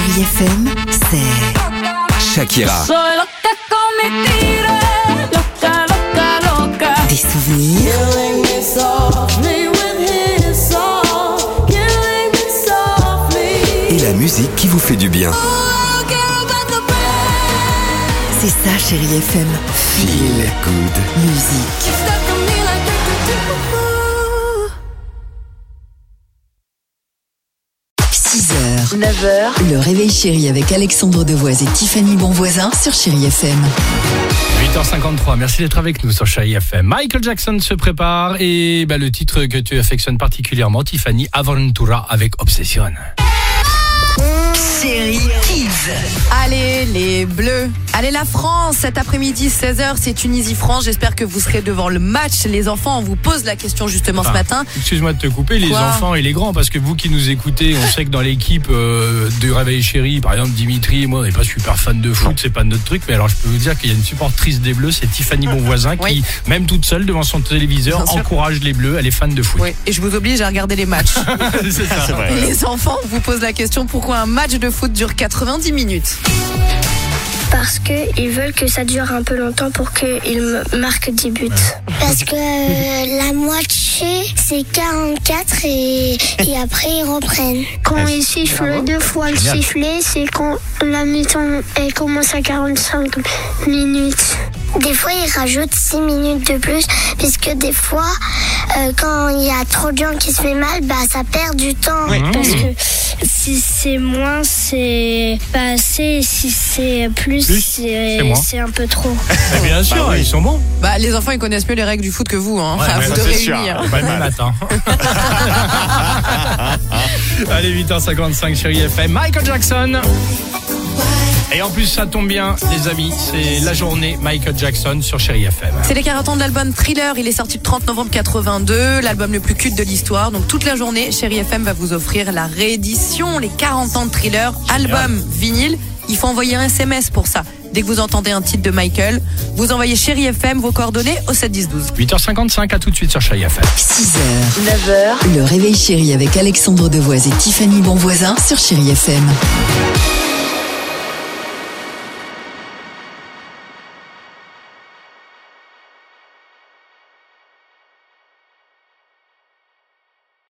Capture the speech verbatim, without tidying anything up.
Chérie F M, c'est Shakira. Soy loca con mi tigre, loca, loca, loca. Des souvenirs, Killing me softly with his song, killing me softly. Et la musique qui vous fait du bien. Oh, I don't care about the band. c'est ça Chérie F M. Feel good. Musique. You stuck on me like do, do, do. six heures, neuf heures, le réveil chéri avec Alexandre Devoise et Tiffany Bonvoisin sur Chérie F M. huit heures cinquante-trois, merci d'être avec nous sur Chérie F M. Michael Jackson se prépare et bah, le titre que tu affectionnes particulièrement, Tiffany, Aventura avec Obsession. Chérie Kids. Allez les Bleus, allez la France, cet après-midi seize heures c'est Tunisie-France, j'espère que vous serez devant le match. Les enfants, on vous pose la question justement Enfin, ce matin. Excuse-moi de te couper, les Quoi enfants et les grands, parce que vous qui nous écoutez, on sait que dans l'équipe euh, de Réveil Chéri, par exemple Dimitri et moi, on n'est pas super fan de foot, c'est pas notre truc, mais alors je peux vous dire qu'il y a une supportrice des Bleus, c'est Tiffany Bonvoisin, qui, Oui. même toute seule devant son téléviseur, Bien sûr. encourage les Bleus, elle est fan de foot. Oui, et je vous oblige à regarder les matchs. c'est ça. Et les enfants, on vous pose la question, pourquoi un match de foot dure quatre-vingt-dix minutes? Parce qu'ils veulent que ça dure un peu longtemps pour qu'ils me marquent dix buts. Parce que euh, la moitié, c'est quarante-quatre et, et après ils reprennent. Quand ils sifflent deux fois le sifflet, c'est quand la mi-temps elle commence à quarante-cinq minutes. Des fois, ils rajoutent six minutes de plus, puisque des fois, euh, quand il y a trop de gens qui se fait mal, bah ça perd du temps. Parce que si c'est moins, c'est pas assez. Si c'est plus, Plus, c'est, c'est moins. c'est un peu trop. Mais bien sûr, ils sont bons. Bah les enfants ils connaissent mieux les règles du foot que vous, hein. Ouais, à ouais, vous ça, de c'est réunir. Pas le matin. Allez, huit heures cinquante-cinq, Chérie F M. Michael Jackson. Et en plus, ça tombe bien, les amis, c'est la journée Michael Jackson sur Chérie F M. C'est les quarante ans de l'album Thriller, il est sorti le trente novembre quatre-vingt-deux, l'album le plus culte de l'histoire. Donc toute la journée, Chérie F M va vous offrir la réédition, les quarante ans de Thriller, album vinyle. Il faut envoyer un S M S pour ça. Dès que vous entendez un titre de Michael, vous envoyez Chérie F M, vos coordonnées au sept dix douze. huit heures cinquante-cinq, à tout de suite sur Chérie F M. six heures, neuf heures, le réveil chéri avec Alexandre Devoise et Tiffany Bonvoisin sur Chérie F M.